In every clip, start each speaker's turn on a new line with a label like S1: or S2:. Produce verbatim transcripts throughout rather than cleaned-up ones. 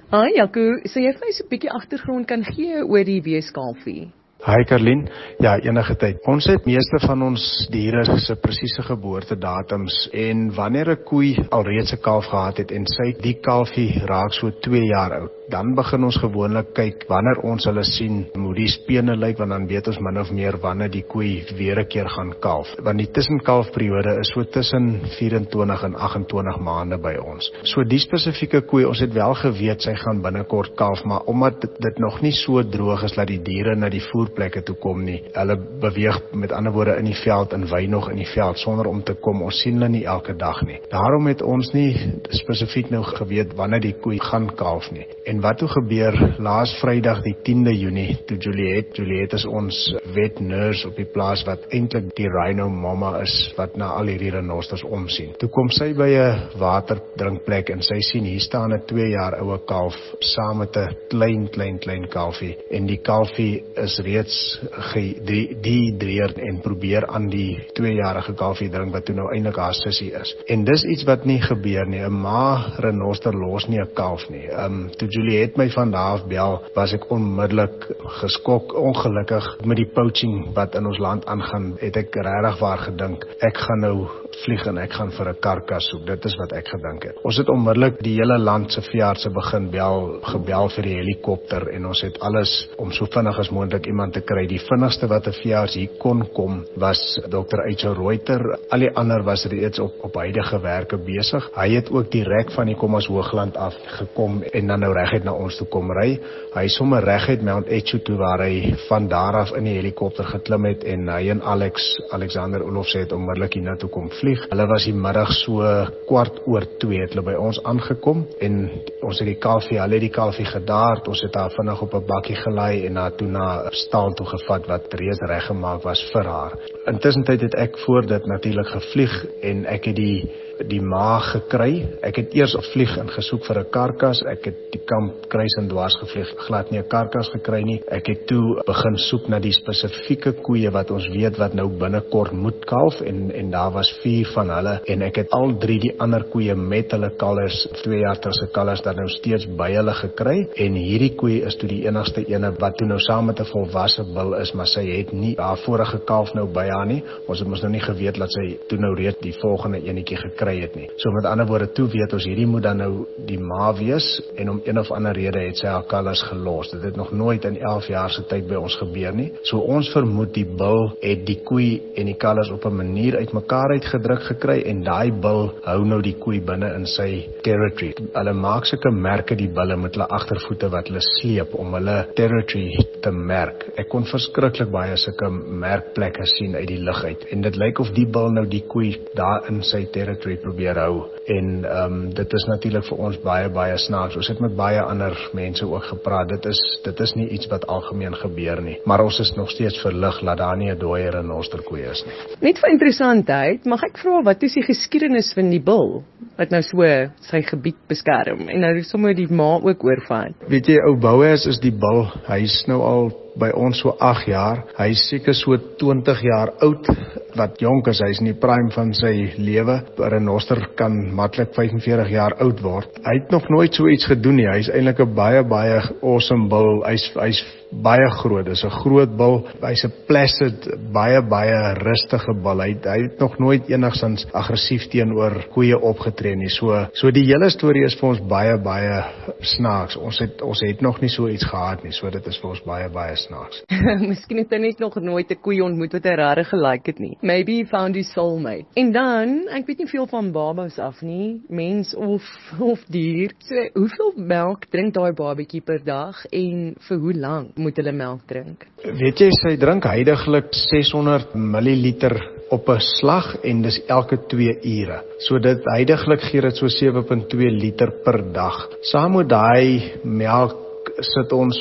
S1: Ah, Jaco, sê jy vir my so 'n bietjie agtergrond kan gee oor die weeskalfie?
S2: Hi Karlien, ja enige tyd. Ons het meeste van ons diere se presiese geboortedatums en wanneer 'n koei alreeds 'n kalf gehad het en sy die kalfie raak so twee jaar oud, dan begin ons gewoonlik kyk wanneer ons hulle sien hoe die spene lyk, want dan weet ons min of meer wanneer die koei weer 'n keer gaan kalf. Want die tussenkalfperiode is so tussen vyf-en-twintig en agt-en-twintig maande by ons. So die spesifieke koei, ons het wel geweet sy gaan binnekort kalf, maar omdat dit nog nie so droog is dat die diere na die voerplekke toe kom nie. Hulle beweeg met ander woorde in die veld en wy nog in die veld sonder om te kom. Ons sien hulle nie elke dag nie. Daarom het ons nie spesifiek nou geweet wanneer die koei gaan kalf nie. En wat toe gebeur laas Vrydag die tiende Junie toe Juliet, Juliet is ons vet nurse op die plaas wat eintlik die rhino mama is wat na al hierdie renosters omsien. Toe kom sy by 'n waterdrinkplek en sy sien hier staan 'n twee jaar oue kalf saam met 'n klein klein klein kalfie en die kalfie is reeds gedehidreerd en probeer aan die tweejarige kalfie drink wat toe nou eintlik haar sussie is. En dis iets wat nie gebeur nie. 'n Ma renoster los nie 'n kalf nie. Um, toe Juliet my van daar af bel, was ek onmiddellik geskok, ongelukkig met die poaching wat in ons land aangaan, het ek regtig waar gedink, ek gaan nou vlieg en ek gaan vir 'n karkas soek. Dit is wat ek gedink het. Ons het onmiddellik die hele land se veeartse begin bel, gebel vir die helikopter en ons het alles om so vinnig as moontlik iemand te kry. Die vinnigste wat 'n veearts hier kon kom was dokter Eicho Reuter. Al die ander was reeds op op huidige werke besig. Hy het ook direk van die Kommas Hoogland af gekom en dan nou reguit na ons toe kom ry. Hy sommer reguit Mount Eicho toe waar hy van daar af in die helikopter geklim het en hy en Alex Alexander Olofse het onmiddellik hier na toe kom vlieg. Hulle was die middag so kwart oor twee het hulle by ons aangekom en ons het die kalfie, hulle het die kalfie gedaard. Ons het haar vinnig op 'n bakkie gelei en haar toe na stal toe gevat wat reeds reggemaak was vir haar. Intussen tyd het ek voor dit natuurlik gevlieg en ek het die die maag gekry. Ek het eers op vlieg en gesoek vir 'n karkas. Ek het die kamp kruis en dwars gevlieg, glad nie 'n karkas gekry nie. Ek het toe begin soek na die spesifieke koeie wat ons weet wat nou binnekort moet kalf en en daar was vier van hulle en ek het al drie die ander koeie met hulle kalvers, twee jaar terug se kalvers dan nou steeds by hulle gekry en hierdie koei is toe die enigste ene wat toe nou saam met 'n volwasse bil is, maar sy het nie haar vorige kalf nou by haar nie. Ons het mos nou nie geweet dat sy toe nou reeds die volgende enetjie gekry het nie. So met ander woorde, toe weet ons hierdie moet dan nou die ma wees en om een of ander rede het sy haar kalvers gelos. Dit het nog nooit in elf jaar se tyd by ons gebeur nie. So ons vermoed die bil het die koei en die kalvers op 'n manier uitmekaar uitgedruk gekry en daai bil hou nou die koei binne in sy territory. Hulle maak sulke merke die bulle met hulle agtervoete wat hulle sleep om hulle territory te merk. Ek kon verskriklik baie sulke merkplekke sien uit die lug uit en dit lyk of die bil nou die koei daar in sy territory probeer hou en um, dit is natuurlik vir ons baie baie snaaks. Ons het met baie ander mense ook gepraat. Dit is dit is nie iets wat algemeen gebeur nie, maar ons is nog steeds verlig dat daar nie 'n dooie renosterkoei is nie.
S1: Net vir interessantheid, mag ek vra wat is die geskiedenis van die bil wat nou so sy gebied beskerm en nou sommer die ma ook oorvat?
S2: Weet jy, ou Bouwers is die bil. Hy's nou al by ons so agt jaar. Hy is seker so twintig jaar oud, wat jonk is. Hy is in die prime van sy lewe. 'n Renoster kan maklik vyf en veertig jaar oud word. Hy het nog nooit so iets gedoen nie. Hy is eintlik 'n baie baie awesome bil. Hy's hy's baie groot. Dis 'n groot bil. Hy's 'n placid, baie baie rustige bil. Hy, hy het nog nooit enigsins aggressief teenoor koeie opgetree nie. So so die hele storie is vir ons baie baie snaaks. Ons het ons het nog nie so iets gehad nie. So dit is vir ons baie baie snaaks.
S1: Miskien het hy net nog nooit 'n koei ontmoet wat hy regtig gelike het nie. Maybe he found his soulmate. En dan, ek weet nie veel van babas af nie, mens of of dier. So, hoeveel melk drink daai babatjie per dag en vir hoe lank moet hulle melk drink?
S2: Weet jy, sy drink heidaglik ses honderd milliliter op 'n slag en dis elke twee ure. So dit heidaglik gee dit so sewe komma twee liter per dag. Saam met daai melk sit ons so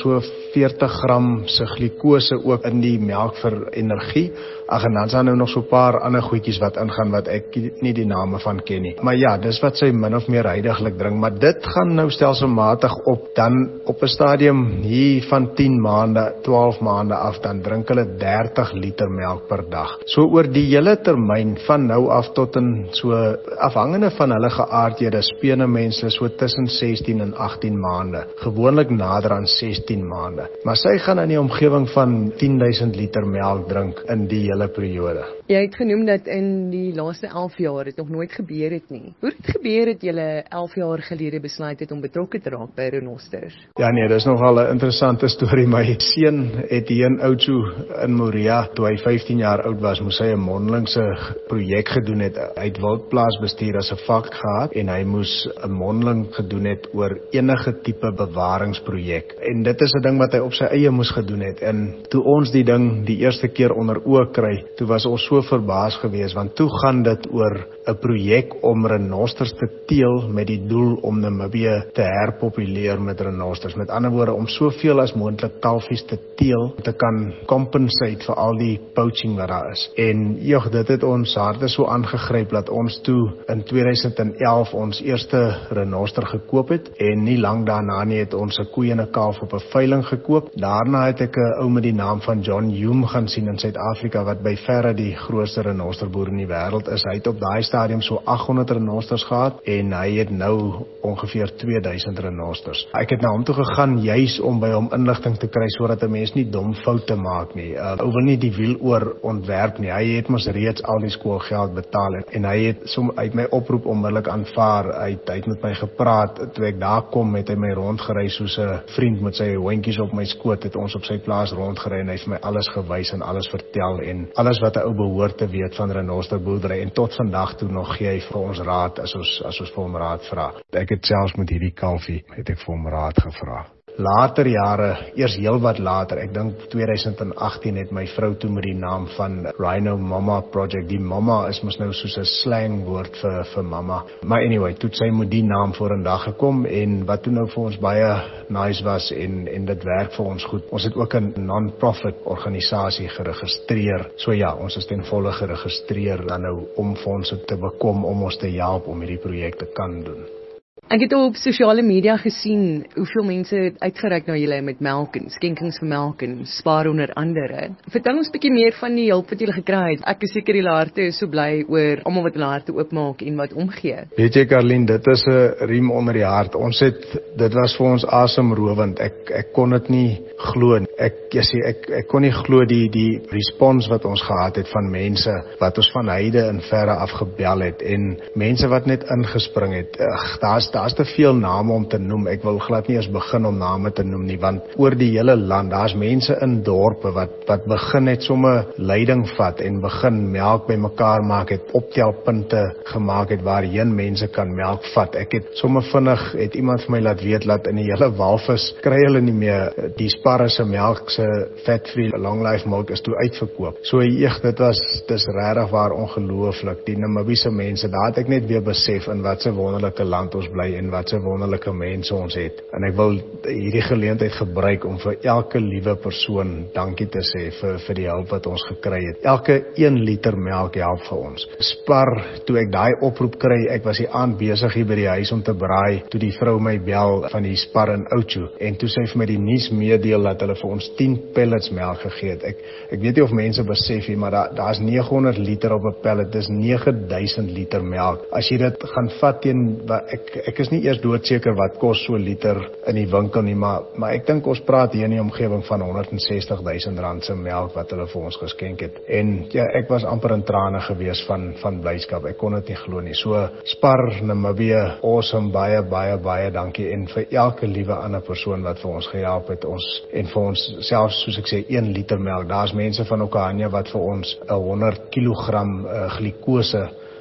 S2: veertig gram se glikose ook in die melk vir energie. Ag, en dan is daar nou nog so 'n paar ander goedjies wat ingaan wat ek nie die name van ken nie. Maar ja, dis wat sy min of meer huidiglik drink, maar dit gaan nou stelselmatig op. Dan op 'n stadium hier van tien maande, twaalf maande af, dan drink hulle dertig liter melk per dag. So oor die hele termyn van nou af tot in so afhangende van hulle geaardhede spene mense so tussen sestien en agttien maande, gewoonlik nader aan sestien maande. Maar sy gaan in die omgewing van tien duisend liter melk drink in die hele periode.
S1: Jy het genoem dat in die laaste elf jaar het nog nooit gebeur het nie. Hoe het gebeur het julle elf jaar gelede besluit het om betrokke te raak by renosters?
S2: Ja nee, dis nogal 'n interessante storie. My seun het hier in Oudtshoorn in Moria, toe hy vyftien jaar oud was, moes hy 'n mondelingse projek gedoen het. Hy het wildplaasbestuur as 'n vak gehad en hy moes 'n mondeling gedoen het oor enige tipe bewaringsprojek. En dit is 'n ding wat hy op sy eie moes gedoen het. En toe ons die ding die eerste keer onder oë kry, toe was ons so verbaas geweest, want toe gaan dit oor 'n projek om renosters te teel met die doel om Namibië te herpopuleer met renosters. Met ander woorde, om soveel as moontlik kalfies te teel, te kan compensate vir al die poaching wat daar is. En joh, dit het ons harte so aangegryp dat ons toe in tweeduisend elf ons eerste renoster gekoop het, en nie lank daarna nie het ons 'n koe en 'n kalf op 'n veiling gekoop. Daarna het ek 'n ou met die naam van John Hume gaan sien in Suid-Afrika, wat by verre die grootste renosterboer in die wêreld is. Hy het op daai stadium so agthonderd renosters gehad en hy het nou ongeveer twee duisend renosters. Ek het na hom toe gegaan juis om by hom inligting te kry sodat 'n mens nie dom foute maak nie. Uh, ou wil nie die wiel oor ontwerp nie. Hy het mos reeds al die skoolgeld betaal en, en hy het som uit my oproep onmiddellik aanvaar. Hy, hy het met my gepraat. Toe ek daar kom, het hy my rondgery soos 'n vriend met sy hondjies op my skoot. Het ons op sy plaas rondgery en hy het vir my alles gewys en alles vertel en alles wat 'n ou behoort te weet van renosterboerdery. En tot vandag toe nog gee hy vir ons raad as ons as ons vir hom raad vra. Ek het selfs met hierdie kalfie het ek vir hom raad gevra. Later jare, eers heel wat later, ek dink tweeduisend agttien het my vrou toe met die naam van Rhino Mama Project. Die mama is mos nou soos 'n slangwoord vir vir mamma. Maar anyway, toe sy met die naam vorendag gekom en wat toe nou vir ons baie nice was en en dit werk vir ons goed. Ons het ook 'n non-profit organisasie geregistreer. So ja, ons is ten volle geregistreer dan nou om fondse te bekom om ons te help om hierdie projek te kan doen.
S1: Ek het op sosiale media gesien hoeveel mense het uitgereik na julle met melk en skenkings vir melk en Spar onder andere. Vertel ons 'n bietjie meer van die hulp wat julle gekry het. Ek is seker julle harte is so bly oor almal wat hulle harte oopmaak en wat omgee.
S2: Weet jy Karlien, dit is 'n riem onder die hart. Ons het dit was vir ons asemrowend. Ek ek kon dit nie glo nie. Ek jy sê ek ek kon nie glo die die respons wat ons gehad het van mense wat ons van heide en verre af gebel het en mense wat net ingespring het. Ag, daar's daar's te veel name om te noem. Ek wil glad nie eens begin om name te noem nie, want oor die hele land, daar's mense in dorpe wat wat begin het somme leiding vat en begin melk bymekaar maak het, optelpunte gemaak het waarheen mense kan melk vat. Ek het somme vinnig het iemand vir my laat weet dat in die hele Walvis kry hulle nie meer die Spar se melk se fat-free long life milk is toe uitverkoop. So eeg, dit was dis regtig waar ongelooflik. Die Namibiese mense, daar het ek net weer besef in wat 'n wonderlike land ons bly en wat 'n wonderlike mense ons het. En ek wil hierdie geleentheid gebruik om vir elke liewe persoon dankie te sê vir vir die hulp wat ons gekry het. Elke een liter melk help vir ons. Spar, toe ek daai oproep kry, ek was die aand besig hier by die huis om te braai, toe die vrou my bel van die Spar in Oudtshoorn en toe sy vir my die nuus meedeel dat hulle vir ons tien pellets melk gegee het. Ek ek weet nie of mense besef nie, maar daar daar's nege honderd liter op 'n pellet. Dis nege duisend liter melk. As jy dit gaan vat teen ek ek is nie eers doodseker wat kos so liter in die winkel nie, maar maar ek dink ons praat hier in die omgewing van honderd en sestig duisend rand se melk wat hulle vir ons geskenk het. En ja, ek was amper in trane gewees van van blydskap. Ek kon dit nie glo nie. So Spar Namibië, awesome, baie baie baie dankie en vir elke liewe ander persoon wat vir ons gehelp het ons en vir ons selfs soos ek sê een liter melk. Daar's mense van Okahania wat vir ons honderd kilogram uh, glikose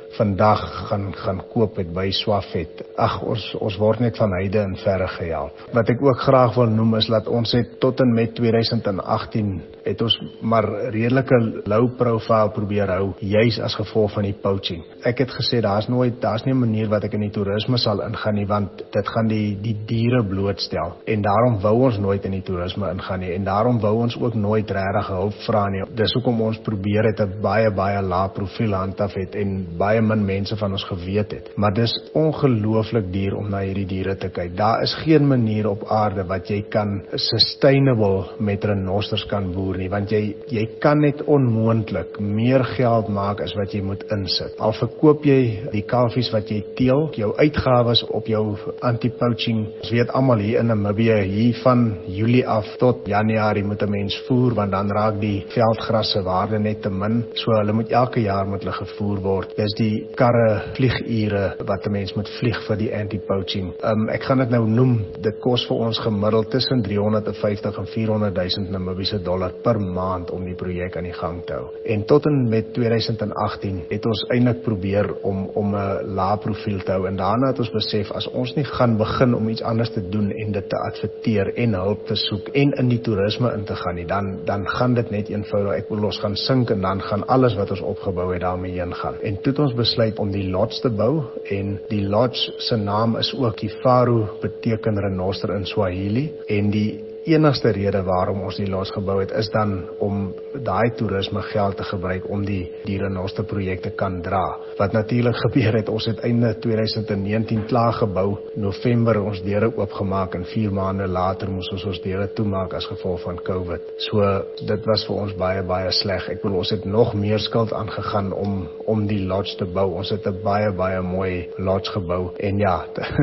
S2: vandag gaan gaan koop het by Swafet. Ag, ons ons word net van heide en verre gehelp. Wat ek ook graag wil noem is dat ons het tot en met twintig agttien het ons maar redelike low profile probeer hou, juis as gevolg van die poaching. Ek het gesê daar's nooit daar's nie 'n manier wat ek in die toerisme sal ingaan nie, want dit gaan die die diere blootstel. En daarom wou ons nooit in die toerisme ingaan nie en daarom wou ons ook nooit regtig hulp vra nie. Dis hoekom ons probeer het 'n baie baie lae profiel handhaf het en baie min mense van ons geweet het. Maar dis ongelooflik duur om na hierdie diere te kyk. Daar is geen manier op aarde wat jy kan sustainable met renosters kan boer nie, want jy jy kan net onmoontlik meer geld maak as wat jy moet insit. Al verkoop jy die kalfies wat jy teel, jou uitgawes op jou anti-poaching. Ons weet almal hier in Namibië, hier van Julie af tot Januarie moet 'n mens voer, want dan raak die veldgras se waarde net te min. So hulle moet elke jaar moet hulle gevoer word. Dis die karre vliegure wat 'n mens moet vlieg vir die anti-poaching. Um, ek gaan dit nou noem, dit kos vir ons gemiddeld tussen driehonderdvyftig en vierhonderd duisend Namibiese dollar per maand om die projek aan die gang te hou. En tot en met twintig agttien het ons eintlik probeer om om 'n lae profiel te hou en daarna het ons besef as ons nie gaan begin om iets anders te doen en dit te adverteer en hulp te soek en in die toerisme in te gaan nie, dan dan gaan dit net eenvoudig ek wil ons gaan sink en dan gaan alles wat ons opgebou het daarmee heen gaan. En toe het ons besluit om die lodge te bou en die lodge se naam is ook Kifaru, beteken renoster in Swahili en die enigste rede waarom ons die lodge gebou het is dan om daai toerisme geld te gebruik om die die renoster projek te kan dra. Wat natuurlik gebeur het, ons het einde twintig negentien klaar gebou, November ons deure oopgemaak en vier maande later moes ons ons deure toemaak as gevolg van COVID. So dit was vir ons baie baie sleg. Ek bedoel ons het nog meer skuld aangegaan om om die lodge te bou. Ons het 'n baie baie mooi lodge gebou en ja,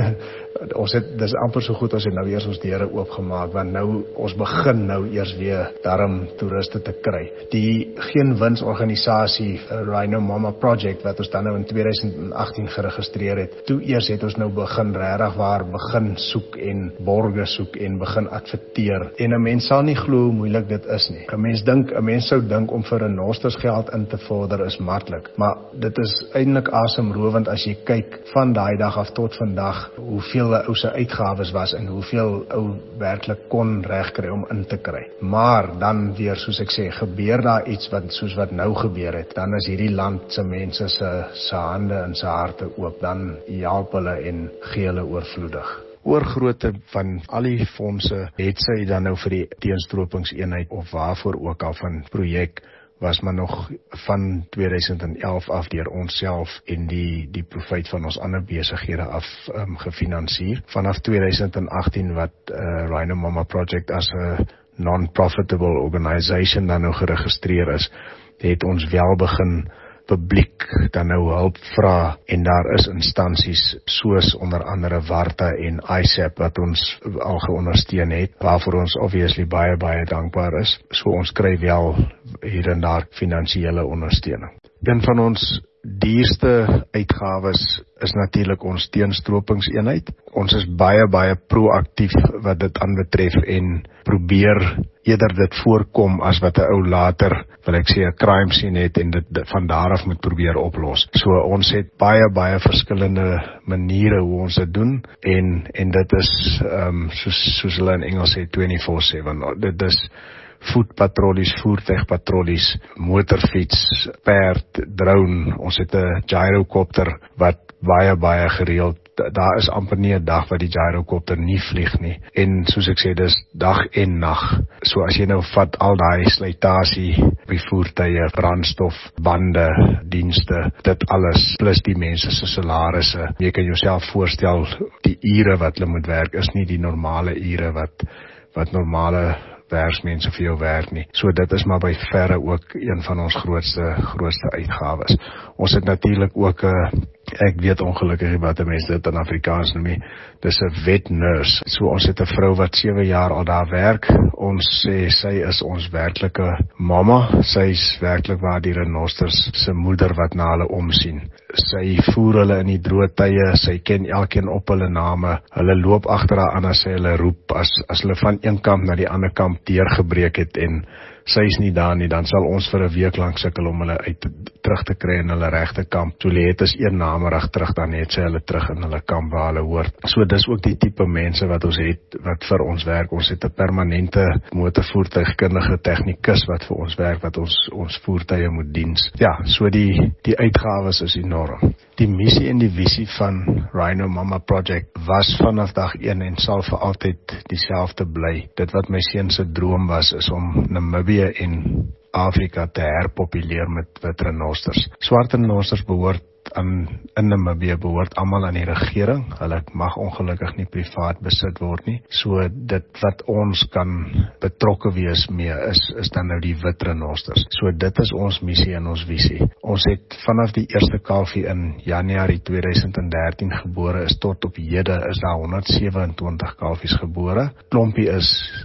S2: ons het dis amper so goed as het nou eers ons deure oopgemaak want nou ons begin nou eers weer daarom toeriste te kry. Die geen winsorganisasie Rhino Mama Project wat ons dan nou in twintig agttien geregistreer het. Toe eers het ons nou begin regtig waar begin soek en borge soek en begin adverteer. En 'n mens sal nie glo hoe moeilik dit is nie. 'n Mens dink 'n mens sou dink om vir renosters geld in te vorder is maklik, maar dit is eintlik asemrowend as jy kyk van daai dag af tot vandag hoeveel ou se uitgawes was en hoeveel ou werklik kon regkry om in te kry. Maar dan weer soos ek sê, gebeur daar iets wat soos wat nou gebeur het, dan is hierdie land se mense se se hande en se harte oop, dan help hulle en gee hulle oorvloedig. Oorgrootte van al die fondse het sy dan nou vir die teenstropingseenheid of waarvoor ook al van projek was maar nog van twintig elf af deur onsself en die die profit van ons ander besighede af um, gefinansier. Vanaf twintig agttien wat uh, Rhino Mama Project as 'n non-profitable organisation dan nou geregistreer is, het ons wel begin publiek dan nou hulp vra en daar is instansies soos onder andere Warta en I S A P wat ons al geondersteun het, waarvoor ons obviously baie baie dankbaar is. So ons kry wel hier en daar finansiële ondersteuning. Een van ons duurste uitgawes is natuurlik ons teenstropingseenheid. Ons is baie baie proaktief wat dit aanbetref en probeer eerder dit voorkom as wat 'n ou later, wil ek sê, 'n crime scene het en dit van daar af moet probeer oplos. So ons het baie baie verskillende maniere hoe ons dit doen en en dit is um, soos soos hulle in Engels sê twenty-four seven. Dit is voetpatrollies, voertuigpatrollies, motorfiets, perd, drone. Ons het 'n gyrocopter wat baie baie gereeld, daar is amper nie 'n dag wat die gyrocopter nie vlieg nie. En soos ek sê, dis dag en nag. So as jy nou vat al daai slytasie op die voertuie, brandstof, bande, dienste, dit alles plus die mense se salarisse. Jy kan jouself voorstel die ure wat hulle moet werk is nie die normale ure wat wat normale werksmense vir jou werk nie. So dit is maar by verre ook een van ons grootste grootste uitgawes. Ons het natuurlik ook 'n uh, ek weet ongelukkig wat mense dit in Afrikaans noem, dis 'n wet nurse. So ons het 'n vrou wat sewe jaar al daar werk. Ons sê sy is ons werklike mamma. Sy is werklik waar die renosters se moeder wat na hulle omsien. Sy voer hulle in die droë tye, sy ken elkeen op hulle name. Hulle loop agter haar aan as sy hulle roep as as hulle van een kamp na die ander kamp deurgebreek het en sy is nie daar nie, dan sal ons vir 'n week lank sukkel om hulle uit te, terug te kry in hulle regte kamp. So lê dit is een namerig terug, dan het sy hulle terug in hulle kamp waar hulle hoort. So dis ook die tipe mense wat ons het, wat vir ons werk. Ons het 'n permanente motorvoertuigkundige tegnikus wat vir ons werk, wat ons ons voertuie moet diens. Ja, so die die uitgawes is enorm. Die missie en die visie van Rhino Mama Project was vanaf dag een en sal vir altyd dieselfde bly. Dit wat my seun se droom was, is om Namibië en Afrika te herpopuleer met wit renosters. Swart renosters behoort aan in Namibië behoort almal aan die regering. Hulle mag ongelukkig nie privaat besit word nie. So dit wat ons kan betrokke wees mee is is dan nou die wit renosters. So dit is ons missie en ons visie. Ons het vanaf die eerste kalfie in Januarie tweeduisend dertien gebore is tot op hede is daar honderd sewe en twintig kalfies gebore. Klompie is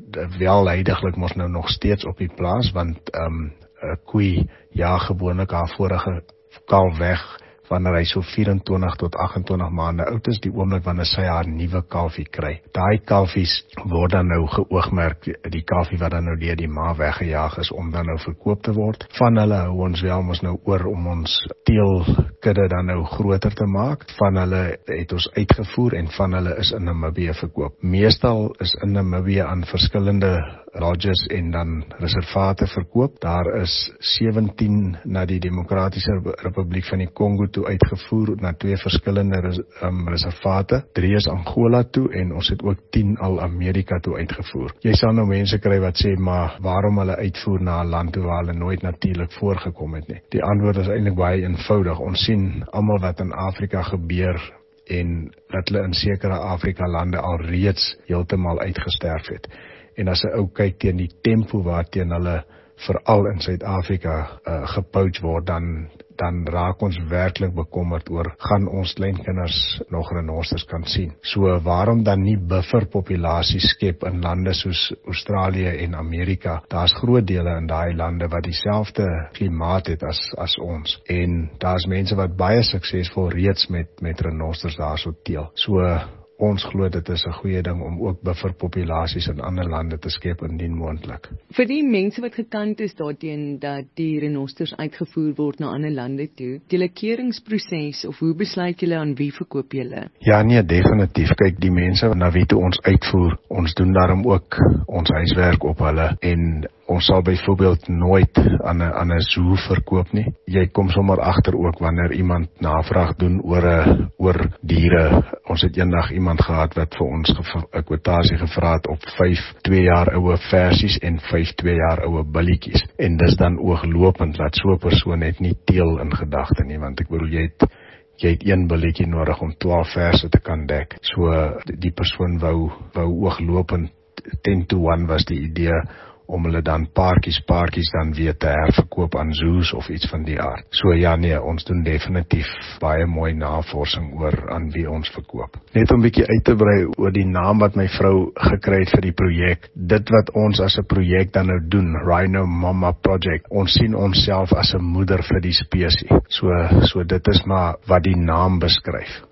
S2: wel leidiglik mos nou nog steeds op die plaas, want 'n um, koei ja gewoonlik haar vorige kalf weg wanneer hy so vyf en twintig tot agt en twintig maande oud is, die oomblik wanneer sy haar nuwe kalfie kry. Daai kalfies word dan nou geoogmerk, die kalfie wat dan nou deur die ma weggejaag is om dan nou verkoop te word. Van hulle hou ons wel ons nou oor om ons teelkudde dan nou groter te maak. Van hulle het ons uitgevoer en van hulle is in Namibië verkoop. Meestal is in Namibië aan verskillende lodges en dan reservate verkoop. Daar is sewentien na die Demokratiese Republiek van die Kongo toe uitgevoer, na twee verskillende res, um, reservate. Drie is Angola toe en ons het ook tien al Amerika toe uitgevoer. Jy sal nou mense kry wat sê, maar waarom hulle uitvoer na 'n land toe waar hulle nooit natuurlik voorgekom het nie? Die antwoord is eintlik baie eenvoudig. Ons sien almal wat in Afrika gebeur en dat hulle in sekere Afrika lande al reeds heeltemal uitgesterf het. En as 'n ou kyk teen die tempo waarteen hulle veral in Suid-Afrika uh, gepouch word, dan dan raak ons werklik bekommerd oor, gaan ons kleinkinders nog renosters kan sien. So waarom dan nie bufferpopulasies skep in lande soos Australië en Amerika? Daar's groot dele in daai lande wat dieselfde klimaat het as as ons. En daar's mense wat baie suksesvol reeds met met renosters daarso teel. So ons glo dit is 'n goeie ding om ook bufferpopulasies in ander lande te skep indien moontlik.
S1: Vir die mense wat gekant is daarteen dat die renosters uitgevoer word na ander lande toe, die lekeringsproses of hoe besluit julle aan wie verkoop julle?
S2: Ja nee, definitief. Kyk, die mense na wie toe ons uitvoer, ons doen daarom ook ons huiswerk op hulle en ons sal byvoorbeeld nooit aan 'n aan 'n zoo verkoop nie. Jy kom sommer agter ook wanneer iemand navraag doen oor 'n oor diere. Ons het eendag iemand gehad wat vir ons 'n kwotasie gevra het op vyf twee jaar oue versies en vyf twee jaar oue billetjies. En dis dan ooglopend dat so 'n persoon het nie teel in gedagte nie, want ek bedoel jy het jy het een billetjie nodig om twaalf verse te kan dek. So die persoon wou wou ooglopend ten to one was die idee om hulle dan paartjies, paartjies dan weer te herverkoop aan zoos of iets van die aard. So ja nee, ons doen definitief baie mooi navorsing oor aan wie ons verkoop. Net om 'n bietjie uit te brei oor die naam wat my vrou gekry het vir die projek. Dit wat ons as 'n projek dan nou doen, Rhino Mama Project, ons sien onsself as 'n moeder vir die spesies. So so dit is maar wat die naam beskryf.